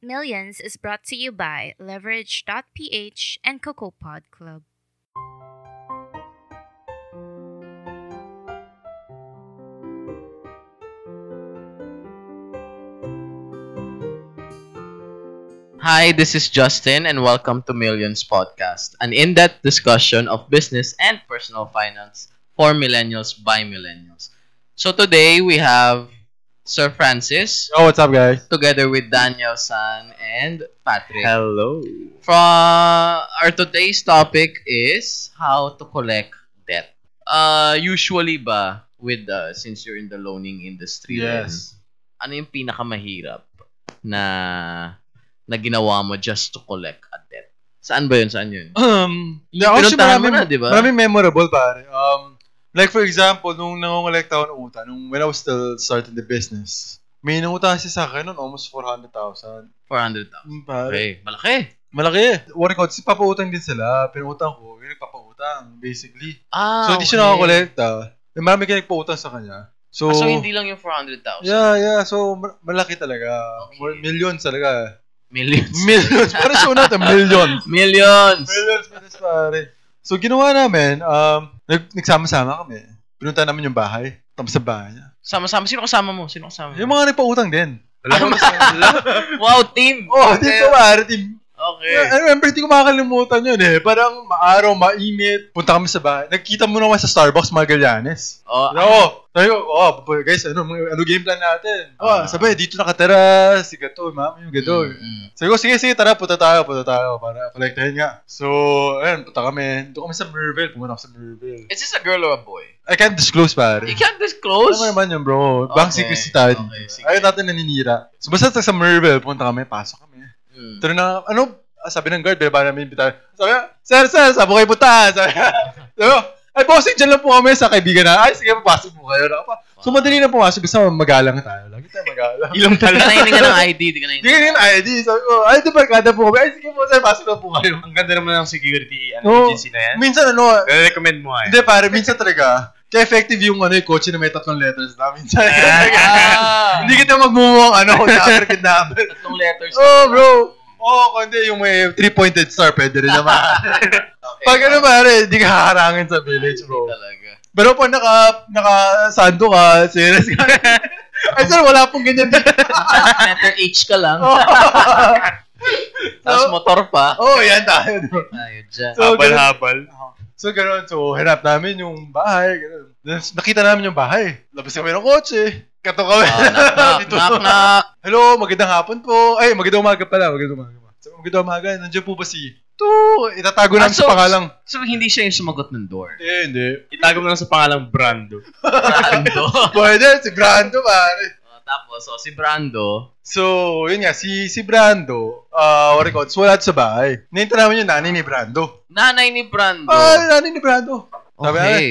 Millions is brought to you by Leverage.ph and Cocoa Pod Club. Hi, this is Justin, and welcome to Millions Podcast, an in-depth discussion of business and personal finance for millennials by millennials. So today we have Sir Francis, Oh, what's up, guys? together with Daniel San and Patrick. Hello. From our today's topic is how to collect debt. Usually ba with since you're in the loaning industry, Yes. ano yung pinakamahirap na ginawa mo just to collect a debt? Saan ba yun? Saan yun? Actually, Pinuntahan mo na, di ba? maraming memorable, pare. Like, for example, nung nangongolekta ako ng utang, when I was still starting the business, may nangutang siya sa akin nun, almost 400,000. 400,000. Pare. Okay, malaki. Malaki. What I call, papautang din sila. Pinutang ko, yung nagpapautang, basically. So, hindi okay. siya nakakolekta. Marami ka nagpautang sa kanya. So, So hindi lang yung 400,000. Yeah. So, malaki talaga. Okay. Millions talaga. Millions. Millions. Para siya natin, millions. Millions. Millions, pare. So, ginawa namin, nagsama-sama kami. Pinunta namin yung bahay. Tapos sa bahay niya. Sama-sama. Sino kasama mo? Yung mga nagpautang din. Wow, team. Oh, dito pare, team. Okay. I remember, hindi ko makakalimutan yun eh. Parang maaraw, mainit. Punta kami sa bahay. Nagkita mo naman sa Starbucks, Magallanes. Sabi ko, guys, ano game plan natin? Sabi, dito nakatira, si Gato, ma'am, yung Gato. Sabi ko, sige, tara, punta tayo, para kolektahin nga. So, ayun, punta kami. Doon kami sa Merville, pumunta ako sa Merville. Is this a girl or a boy? I can't disclose, pare. You can't disclose? Ano naman yun, bro? Bank Okay, secrecy tayo. okay, sige. Ayaw natin naninira. So, basta sa Merville, punta kami, pasok kami. Pero na, sabi ng guard, ba namin imbitahan. Sabi niya, sir, saan po kayo punta? Sabi niya, ay, bossing, dyan lang po kami sa kaibigan na. Ay, sige, papasok po kayo. So, madali na pumasok. Basta magalang tayo. Lagi tayo magalang. Ilong pala. Hindi ka ng ID. Hindi ka ng ID. Sabi ko, ay, di barkada po kami. Ay, sige po, sir, pasok na po kayo. Ang ganda naman ng security agency na yan. Minsan, Recommend mo hindi, pare, minsan talaga. Kaya effective yung yung kotse na may 3 letters na. Minsan. Hindi kita magmumuhang na-target number. 3 letters. Oh, bro. Kundi yung may 3-pointed star, pwede rin naman. Okay. Pag pare, hindi ka haharangin sa village, bro. Talaga. Pero pag naka-sando ka, serious ka. Ay, sir, wala pong ganyan dito. Letter H ka lang. Tapos motor pa. Yan tayo. Ayun dyan. So, Habal-habal. So, gano'n. So, hanap namin yung bahay. Ganun. Nakita namin yung bahay. Labas kami ng kotse. Kato kami. Knock. Hello, magandang hapon po. Ay, magandang umaga pala. Magandang umaga. Nandiyan po ba si... itatago namin sa pangalang... So, hindi siya yung sumagot ng door? Hindi. Itago mo lang sa pangalang Brando. Brando. Pwede, si Brando, pare. Tapos, si Brando. So, yun nga, si Brando, wala sa bahay. Ninta namin yung nanay ni Brando. Nanay ni Brando. Nanay ni Brando. Sabi Okay.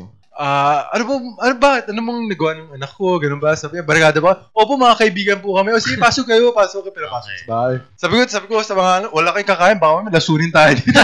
ano ba? Ano mong nagawa ng anak ko? Ganun ba? Sabi niya, barkada ba? Opo, mga kaibigan po kami. O sige, pasok kayo. Pinapasok sa bahay. Sabi ko sa mga, wala kayong kakain. Baka may lasunin tayo dito.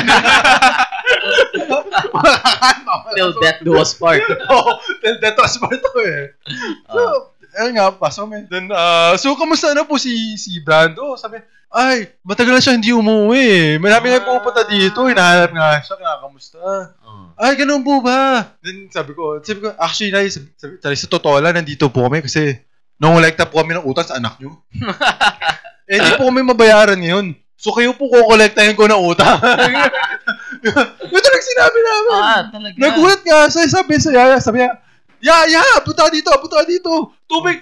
Till death do us part. Till death do us part ako eh. So, ayun nga, pasok kami. Then, so, kamusta na po si Brando? Sabi, ay, matagal na siya hindi umuwi. Marami nga pupunta dito. Hinahanap nga siya. Kamusta? Ay, ganun po ba? Then, sabi ko, actually, sa totoo lang, nandito po kami kasi nangolekta po kami ng utang sa anak nyo. Hindi po kami mabayaran ngayon. So, kayo po kukolektahin ko ng utang. Ito lang sinabi namin. Talaga. Nagulat nga siya. Sabi niya, Yeah, punta dito. Tubig.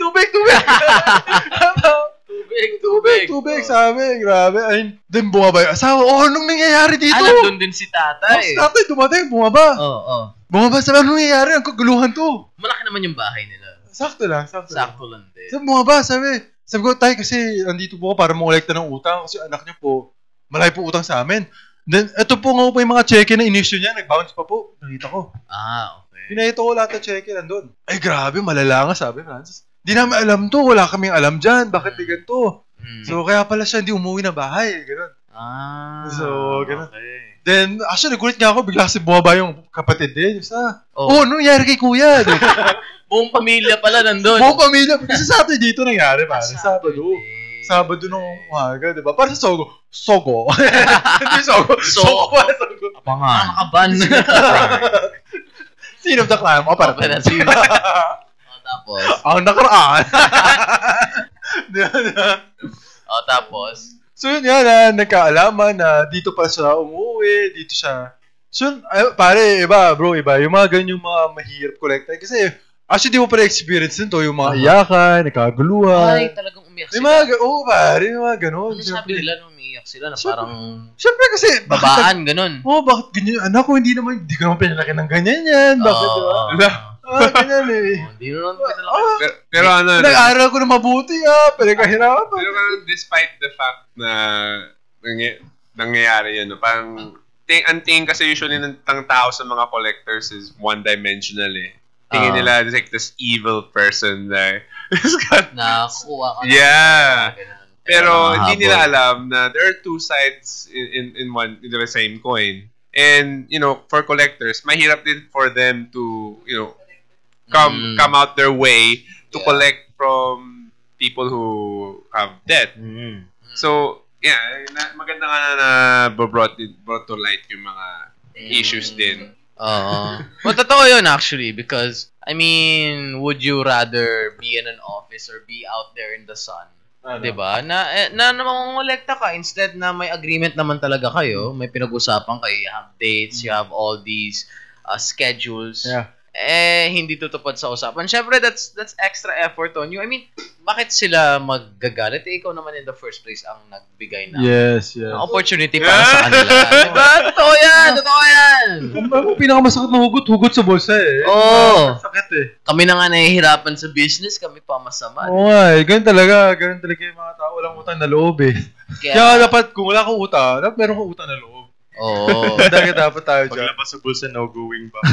Tubig, sabi. Grabe. Ay, din bumaba yung asawa. Anong nangyayari dito? Alam, doon din si tatay. Tatay, dumating, bumaba. Oo. Bumaba, sabi, anong nangyayari? Ang kaguluhan to. Malaki naman yung bahay nila. Sakto lang. Sakto lang din. Sabi, bumaba, sabi ko, tay, kasi andito po ako para mangolekta ng utang kasi anak niyo po, malaki po utang sa amin. Then, ito po nga po yung mga cheque na inisyu niya, nag-bounce pa po. Nakita ko. Okay. Pinahito ko lahat ng cheque nandun. Ay, grabe, malala nga, sabi Francis. Di namin alam to, wala kaming alam dyan, bakit di ganito? So, kaya pala siya hindi umuwi na bahay, gano'n. So, gano'n. Okay. Then, actually, nagulit nga ako, bigla kasi bumaba yung kapatid din. Ano nangyari kay kuya? Buong pamilya pala nandun. Buong pamilya. Kasi Saturday dito nangyari, pare. Sabado. Sabado nung umaga, di ba? Para sa Sogo. Hindi Sogo. Sogo. Sogo. Apa nga? Makaban. Scene of the crime. O, para. Tapos? Ang nakaraan. Tapos? So yun yan, nagkaalaman na dito pa siya umuwi, dito siya. So, pare, iba. Yung mga ganyang mga mahirap collector. Kasi, actually, di mo pa na-experience nito. Yung mga iyakan, nagkaguluhan. Ay, talagang umiyak May sila. pare, yung mga ganon. Ano sabi nila nung umiyak sila na parang Siyempre kasi, babaan, ganun? bakit ganyan? Anak ko, hindi ko naman pinalaki ng ganyan yan. Bakit, di ba? Ganyan eh. Hindi naman pinalaki. Pero ano, Nag-aaral ko na mabuti pinagkahirapan. pero despite the fact na nangyayari yun, no, parang ang tingin kasi usually ng tao sa mga collectors is one-dimensional eh. Tingin nila like this evil person na Nakuha ka. Yeah. Pero hindi nila mahabol. alam na there are two sides in the same coin. And, for collectors, mahirap din for them to, come out their way to collect from people who have debt. So, yeah, maganda nga na brought to light yung mga issues din. Well, totoo yun actually because, I mean, would you rather be in an office or be out there in the sun? Diba? Na mangongolekta ka instead na may agreement naman talaga kayo, may pinag-usapan kayo, you have dates, you have all these schedules. Yeah. Hindi tutupad sa usapan. Syempre, that's extra effort on you. I mean, bakit sila maggagalit? Ikaw naman in the first place ang nagbigay na Yes. opportunity para sa kanila. Diba? Totoo yan! Ang pinakamasakit na hugot sa bulsa eh. Oo. Sakit eh. Kami na nga nahihirapan sa business, kami pa masama. Oo nga eh. Ganun talaga yung mga tao. Walang utang na loob eh. Kaya dapat, kung wala kang utang, dapat meron kang utang na loob. Oo. Dapat tayo dyan. Paglabas sa bulsa, no going back.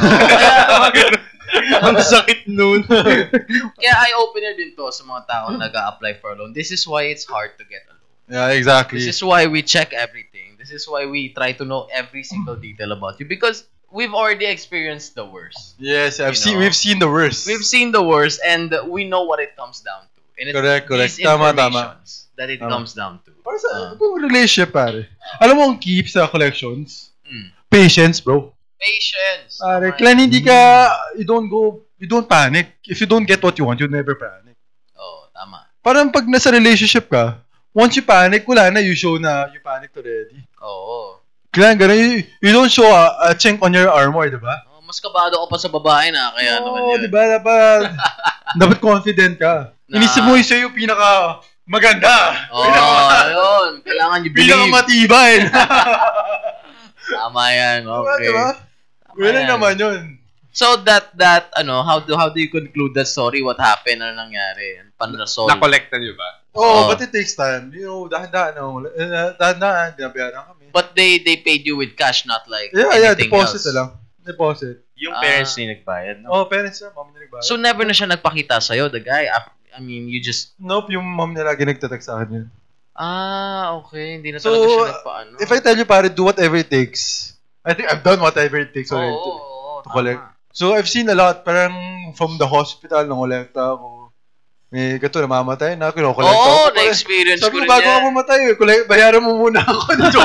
Ang sakit nun. Kaya eye-opener din to sa mga tao nag-a-apply for a loan. This is why it's hard to get a loan. Yeah, exactly. This is why we check everything. This is why we try to know every single detail about you because we've already experienced the worst. Yes, we've seen the worst. We've seen the worst and we know what it comes down to. And it's Correct. these Tama. informations that it comes down to. Para sa relationship, pare. Alam mo ang keep sa collections? Mm. Patience, bro. Patience. Pare, Tama kailan hindi ka, you don't panic. If you don't get what you want, you never panic. Oo, tama. Parang pag nasa relationship ka, once you panic, wala na, you show na you panicked already. Oo. Kailan ganun, you don't show a chink on your armor, di ba? Mas kabado ka pa sa babae na, kaya naman Oo, yun. di ba? Dapat confident ka. Inisip mo yung pinaka maganda. Ayun. Kailangan you believe. Pinaka matibay. Tama yan. Okay. Diba? Wala naman yun. So how do you conclude that story? What happened? Ano nangyari? Paano na-solve? Na-collectan nyo ba? Oh, but it takes time. Dahan-dahan, binabayaran kami. But they paid you with cash, not like Yeah, anything deposit else. na lang. Deposit. Yung parents ni nagbayad, no? Oh, parents na, mom na nagbayad. So never na siya nagpakita sa'yo, the guy. I mean, you just... Nope, yung mom niya lagi nagtatext sa akin yun. Okay. Hindi na So, talaga siya nagpaano. if I tell you, pare, do whatever it takes. I think I've done whatever it takes already Oo, to collect. So, I've seen a lot. Parang from the hospital, nangolekta ako. May gato, namamatay na. Kinokolekta ako. Oo, Pare, na-experience ko sabi rin ko, bago yan. ako mamatay, bayaran mo muna ako.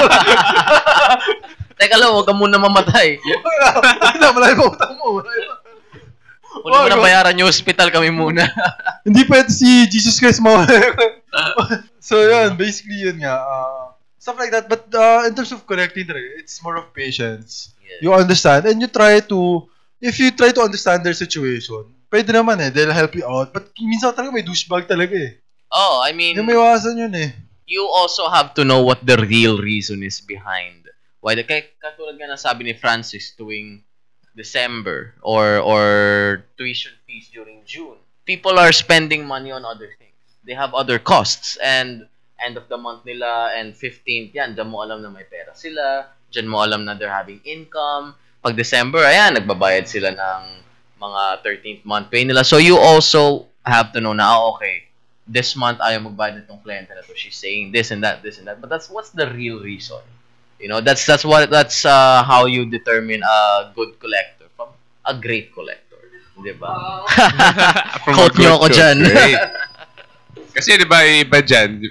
Teka lang, huwag ka muna mamatay. Malay pa utang mo. Wala mo na bayaran yung hospital kami muna. Hindi pwede si Jesus Christ So, yun. Basically, yun nga. Stuff like that. But in terms of collecting talaga, it's more of patience. Yes. You understand. And you try to, if you try to understand their situation, pwede naman they'll help you out. But minsan talaga may douchebag talaga eh. Oh, I mean, Yung may iwasan yun eh. you also have to know what the real reason is behind why katulad nga nasabi ni Francis tuwing December or tuition fees during June. People are spending money on other things. They have other costs and end of the month nila and 15th yan, dyan mo alam na may pera sila, dyan mo alam na they're having income. Pag December, ayan, nagbabayad sila ng mga 13th month pay nila. So you also have to know na, okay, this month ayaw magbayad nitong kliyente na to. She's saying this and that. But what's the real reason? You know, that's how you determine a good collector from a great collector. Diba? From Quote a good nyo ako to dyan. great. Kasi diba iba dyan,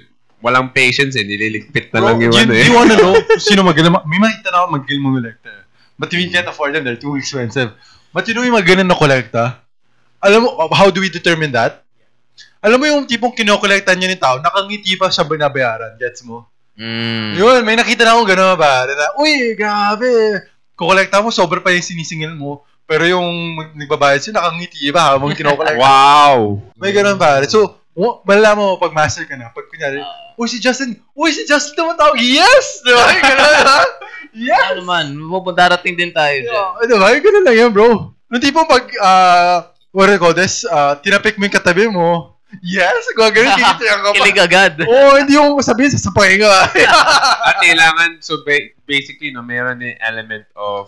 walang patience nililigpit na Bro, lang yung ano you wanna know sino magaling? May makita na ako magaling mo kolekta. But we can't afford them. They're too expensive. But you know yung magaling na kolekta? Alam mo, how do we determine that? Alam mo yung tipong kinokolekta niya ni tao, nakangiti pa siya binabayaran. Gets mo? Yun, may nakita na akong gano'n ba? Uy, grabe. Kukolekta mo, sobrang pa yung sinisingil mo. Pero yung nagbabayad siya, nakangiti ba habang kinokolekta? Wow! May gano'n ba? So, malala mo, pag master ka na, pag kunyari, si Justin naman tao. Yes! Diba? Gano'n, ha? Yes! Ano naman, darating din tayo dyan. Diba? Gano'n lang yan, bro. Nung tipong pag, what do you call this? Tinapik mo yung katabi mo. Yes! Gano'n, tititiyan ka pa. Kilig agad. Hindi yung sabihin, sasapay ka. At kailangan, so basically, no, meron yung element of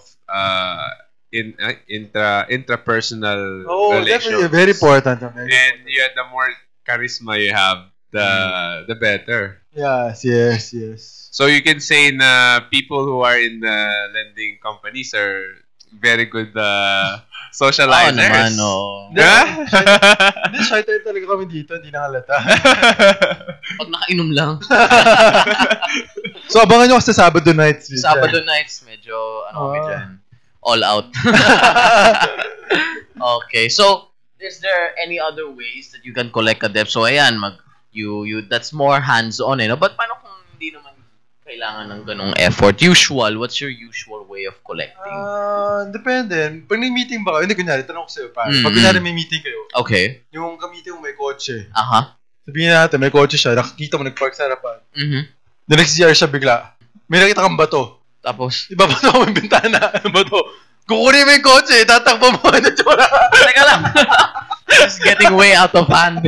intrapersonal relations. Definitely. Very important. And the more charisma you have, the better. Yes. So you can say na people who are in the lending companies are very good socializers. naman, Yeah? Hindi, shy type talaga kami dito. Hindi nakalata. Pag nakainom lang. So, abangan nyo kasi sa Sabado nights. Sabado nights, medyo, kami dyan. All out. Okay, so, is there any other ways that you can collect a debt? So, ayan, that's more hands-on, no? But paano kung hindi naman kailangan ng ganong effort? What's your usual way of collecting? Depende. Pag may meeting ba kayo, hindi kunyari, tanong ko sa'yo, pare. Pag kunyari may meeting kayo, Okay. yung gamitin mo may kotse. Aha. Sabihin natin, may kotse siya, nakikita mo nag-park sa harapan. Mhm. The next year siya bigla. May nakita kang bato. Tapos, Ibabato mo yung bintana. Ano ba to? Kukunin mo yung kotse, tatakbo mo. teka lang. It's getting way out of hand.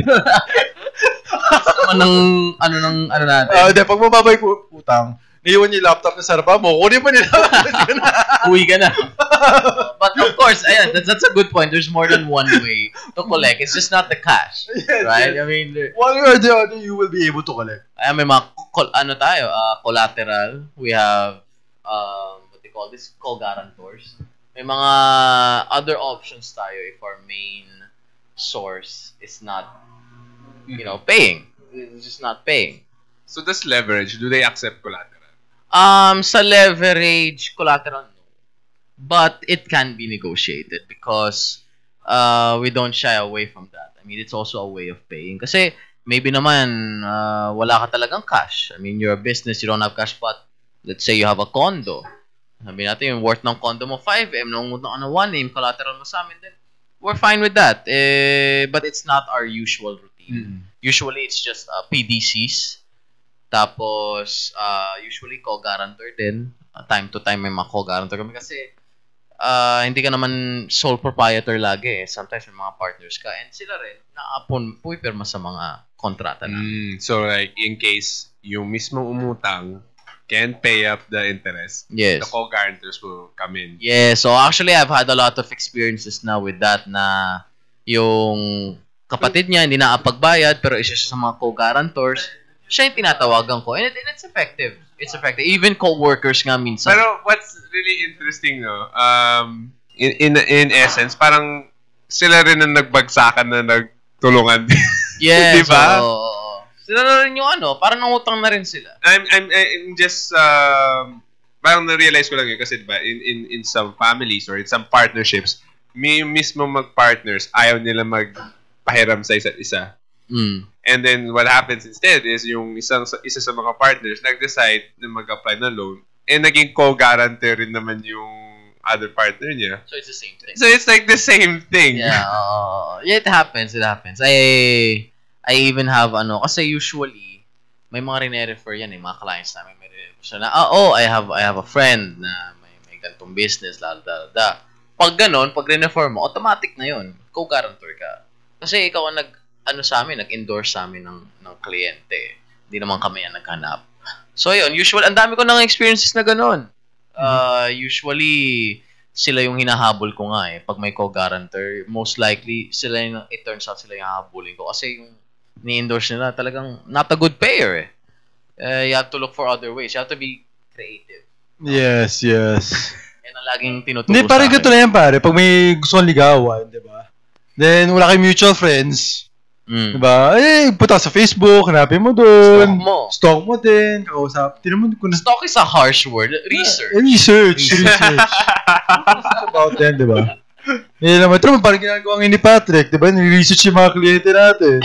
Sama ng natin. Pag mababay utang, naiwan yung laptop na sa harapan mo, kukunin mo nila. Uwi ka na. But of course, ayan, that's a good point. There's more than one way to collect. It's just not the cash. Yes, right? yes. I mean, One way or the other, you will be able to collect. ayan, may mga, collateral. We have, what they call this? Co-guarantors. May mga other options tayo if our main source is not, paying. It's just not paying. So does leverage, do they accept collateral? Sa leverage, collateral, no. But it can be negotiated because we don't shy away from that. I mean, it's also a way of paying. Kasi maybe naman wala ka talagang cash. I mean, you're a business, you don't have cash, but let's say you have a condo. Sabi natin, yung worth ng condo mo 5M, nangungutang ka na 1M, collateral mo sa amin, then we're fine with that. But it's not our usual routine. Usually, it's just PDCs. Tapos, usually, co-guarantor din. Time to time, may mga co-guarantor kami kasi hindi ka naman sole proprietor lagi. Sometimes may mga partners ka. And sila rin, pumipirma sa mga kontrata na. So, like, in case yung mismong umutang can't pay up the interest, Yes. the co-guarantors will come in. Yeah, so actually, I've had a lot of experiences now with that na yung kapatid niya hindi nakapagbayad pero isa siya sa mga co-guarantors. Siya yung tinatawagan ko. And it's effective. It's effective. Even co-workers nga minsan. Pero what's really interesting, no? In essence, parang sila rin ang nagbagsakan na nagtulungan. Yes. Diba? Sila na rin yung parang nangutang na rin sila. I'm just parang na-realize ko lang yun kasi diba, in some families or in some partnerships, may mismo mag-partners, ayaw nila magpahiram sa isa't isa. And then what happens instead is yung isa sa mga partners nag-decide na mag-apply ng loan and naging co-guarantee rin naman yung other partner niya. So it's the same thing. So it's like the same thing. Yeah, yeah, it happens. I even have kasi usually may mga rene-refer yan mga clients namin may rene-refer na I have a friend na may ganitong business la. Pag ganon, pag rene-refer mo, automatic na yun. Co-guarantor ka. Kasi ikaw ang nag-endorse sa amin ng kliyente. Hindi naman kami yan naghanap. So yun, usually ang dami ko ng experiences na ganon. Usually sila yung hinahabol ko nga pag may co-guarantor, most likely it turns out sila yung hahabulin ko kasi yung ni-endorse nila talagang not a good payer you have to look for other ways. You have to be creative. Yes. Yan ang laging tinuturo Hindi, parang ganito lang yan, pare. Pag may gusto kong ligawan, di ba? Then, wala kayong mutual friends. Diba? Punta ka sa Facebook, hanapin mo Stalk doon. mo. Stalk mo din, kausap. Tinan mo kung Stalk is a harsh word. Research. Research. Research about them, diba? Eh naman, pero parang ginagawa ni Patrick, diba? Nire-research yung mga kliyente natin.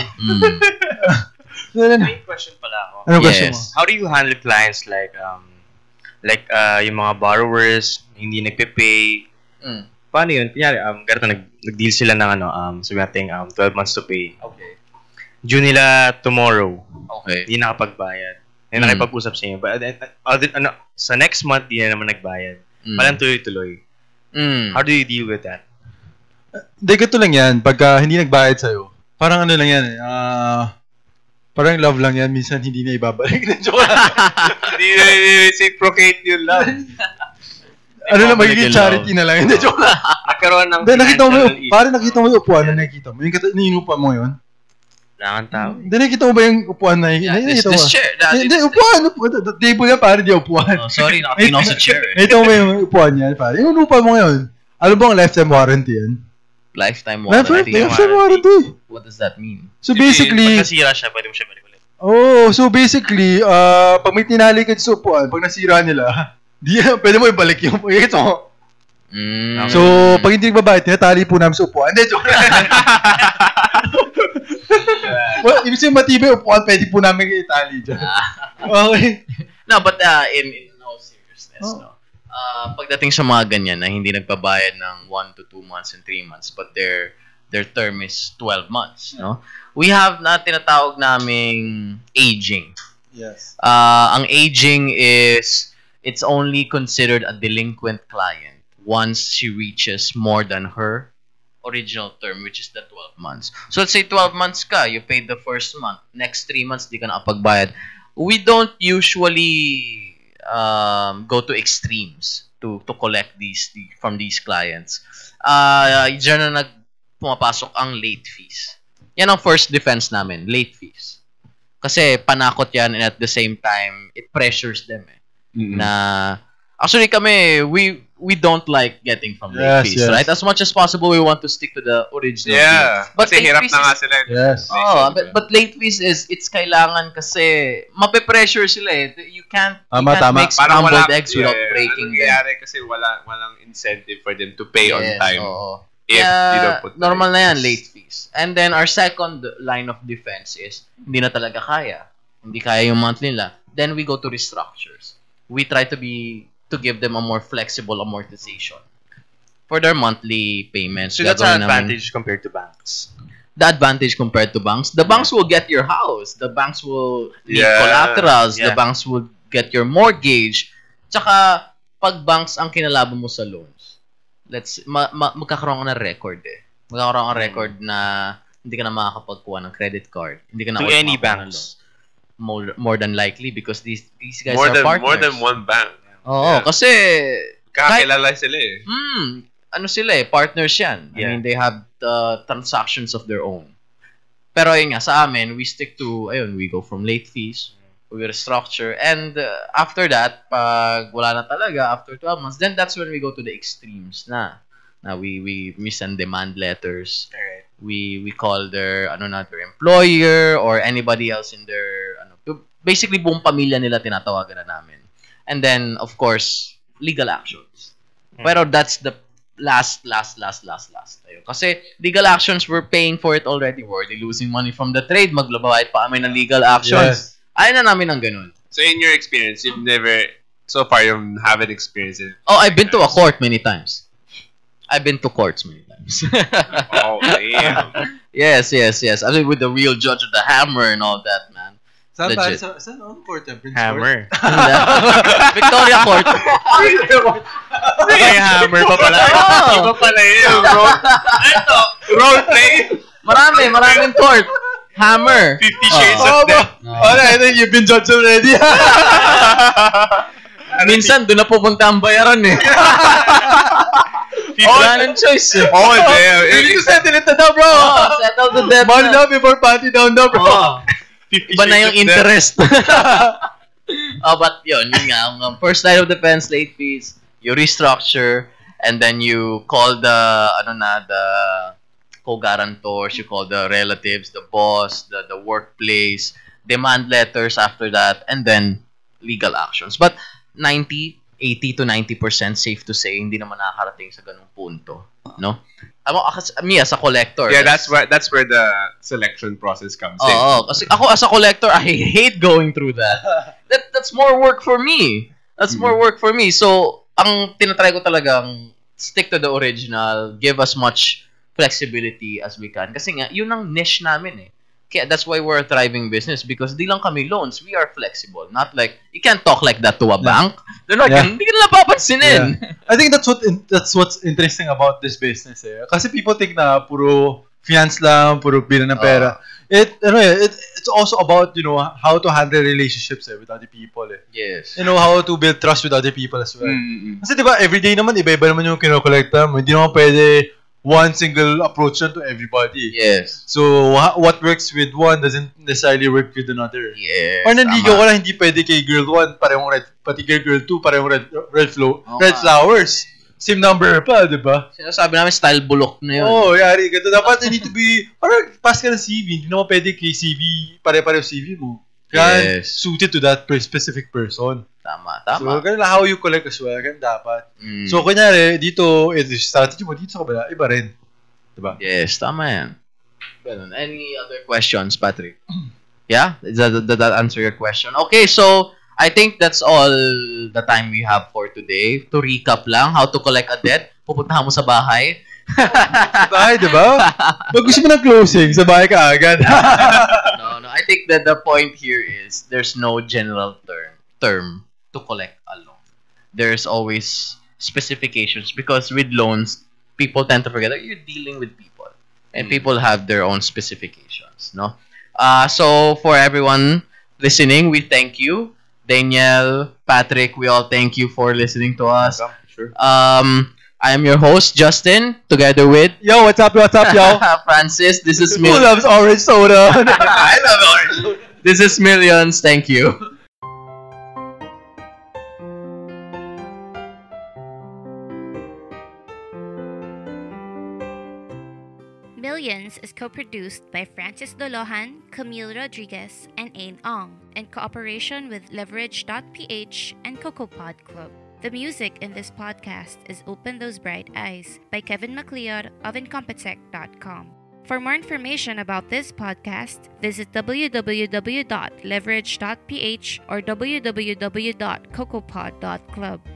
May question pala ako. Anong question mo? How do you handle clients like yung mga borrowers hindi nagpe-pay? Paano yun? Kunyari, ganito, nag-deal sila ng sabi natin, 12 months to pay. Okay. Due nila tomorrow. Okay. Hindi nakapagbayad. Hindi nakipag-usap sa inyo. But sa next month, di na naman nagbayad. Walang tuloy-tuloy. How do you deal with that? Hindi, ganito lang yan. Pagka hindi nagbayad sa'yo, parang ano lang yan parang love lang yan. Minsan hindi na ibabalik. Joke lang. Hindi na reciprocate yung love. Ano na, magiging charity na lang. Hindi, joke lang. Nagkaroon ng Nakita mo yung upuan na nakikita mo. Yung ninupa mo yun. Kailangan tao. Hindi, nakita mo ba yung upuan na nakikita mo? This chair. Hindi, upuan. Table yan, pare, di upuan. Oh, sorry, nakatingin ako sa chair. Nakita mo ba yung upuan yan, pare? Yung upuan mo ngayon. Ano bang lifetime warranty yan? Lifetime warranty. Lifetime warranty. What does that mean? So basically, Pag nasira siya, pwede mo siya balik ulit. so basically, pag may tinalikan sa upuan, pag nasira nila, pwede mo ibalik yung ito. So, pag hindi nagbabayad, tinatali po namin sa upuan. Hindi, joke lang. Well, ibig sabihin matibay upuan, pwede po namin itali dyan. Okay. No, but in no seriousness, no. Pagdating sa mga ganyan na hindi nagbabayad ng 1 to 2 months and 3 months, but their term is 12 months, no? We have na tinatawag naming aging. Yes. Ang aging is it's only considered a delinquent client once she reaches more than her original term, which is the 12 months. So let's say 12 months ka, you paid the first month, next 3 months di ka nakapagbayad. We don't usually go to extremes to collect from these clients. Diyan na pumapasok ang late fees. Yan ang first defense namin, late fees. Kasi panakot yan, and at the same time, it pressures them na actually kami, we don't like getting from late fees, right? As much as possible, we want to stick to the original deal. But kasi hirap na nga sila. Yes. But late fees it's kailangan kasi mape-pressure sila eh. You can't make scrambled eggs without breaking them. Nangyayari kasi walang incentive for them to pay on time. If Yeah, you don't put normal na yan, late fees. And then our second line of defense is hindi na talaga kaya. Hindi kaya yung monthly nila. Then we go to restructures. We try to give them a more flexible amortization for their monthly payments. So that's an advantage compared to banks. The advantage compared to banks. The banks will get your house. The banks will need collaterals. The banks will get your mortgage. Tsaka, pag banks ang kinalaban mo sa loans, magkakaroon ka ng record eh. Magkakaroon ka ng record na hindi ka na makakapagkuha ng credit card. Hindi ka na to any banks. More than likely because these guys are partners. More than one bank. Oo, kasi kakilala sila eh. Ano sila eh, partners yan. I mean, they have transactions of their own. Pero ayun nga, sa amin, we stick to, we go from late fees, we restructure, and after that, pag wala na talaga, after 12 months, then that's when we go to the extremes na. Now we send demand letters. Alright. We call their employer or anybody else in their basically buong pamilya nila tinatawagan na namin. And then of course, legal actions. Pero that's the last. Kasi legal actions, we're paying for it already. We're already losing money from the trade. Maglabayad pa kami ng legal actions. Ayaw na namin ng ganun. So in your experience, you've never, so far, you haven't experienced it? Oh, I've been to a court many times. I've been to courts many times. Oh, damn. Yes. I mean, with the real judge with the hammer and all that, man. Saan Legit. Saan ang court yan? Prince Hammer. Victoria Court. May hammer pa pala. Iba pala yun, bro. Ano? Roleplay? Maraming court. Hammer. 50 Shades of Death. I think you've been judged already. Minsan, doon na pupunta ang bayaran eh. Wala ng choice eh. Oh, damn. You need to settle it na, bro. Settle the debt Money na. down before panty down na, bro. 50 Iba na Shades yung of Death. interest. But yun nga. Ang first line of defense, late fees, you restructure, and then you call the co-guarantors, you call the relatives, the boss, the workplace, demand letters after that, and then legal actions. But 80 to 90% safe to say, hindi naman nakakarating sa ganung punto. No? Me as a collector. Yeah, that's where the selection process comes in. Oo, kasi ako as a collector, I hate going through that. That's more work for me. That's more work for me. So, ang tinatry ko talagang stick to the original, give as much flexibility as we can. Kasi nga, yun ang niche namin eh. Kaya that's why we're a thriving business because di lang kami loans. We are flexible. Not like, you can't talk like that to a bank. They're not, hindi ka nila papansinin. Yeah. I think that's what's interesting about this business eh. Kasi people think na puro finance lang, puro bila ng pera. It's also about, how to handle relationships with other people eh. Yes. How to build trust with other people as well. Mm-hmm. Kasi diba, everyday naman, iba-iba naman yung kinokolekta mo. Hindi naman pwede one single approach to everybody. Yes. So, what works with one doesn't necessarily work with another. Yes. Or nanligaw ko lang, hindi pwede kay girl 1, parehong red, pati kay girl 2, parehong red flowers. Same number pa, di ba? Sinasabi namin, style bulok na yun. Yari. Ganito. Dapat, you need to be, parang pass ka ng CV. Hindi naman pwede kay CV, pare-pareho CV mo. Kaya, suited to that specific person. Tama. So, ganun lang how you collect as well. Ganun dapat. Mm. So, kunyari, dito, strategy mo dito sa kabila, iba rin. Diba? Yes, tama yan. Ganun. Any other questions, Patrick? Yeah? Did that answer your question? Okay, so, I think that's all the time we have for today. To recap lang, how to collect a debt. Pupuntahan mo sa bahay. Sa bahay, diba? Pag gusto mo ng closing, sa bahay ka agad. No. I think that the point here is there's no general term to collect a loan. There's always specifications because with loans, people tend to forget that you're dealing with people. And people have their own specifications, no? So for everyone listening, we thank you. Daniel, Patrick, we all thank you for listening to us. Sure. I am your host, Justin, together with Yo, what's up, yo? Francis. This is Who loves orange soda? I love orange soda. This is Millions. Thank you. Millions is co-produced by Francis Dolohan, Camille Rodriguez, and Ain Ong, in cooperation with Leverage.ph and CocoPod Club. The music in this podcast is Open Those Bright Eyes by Kevin MacLeod of Incompetech.com. For more information about this podcast, visit www.leverage.ph or www.cocopod.club.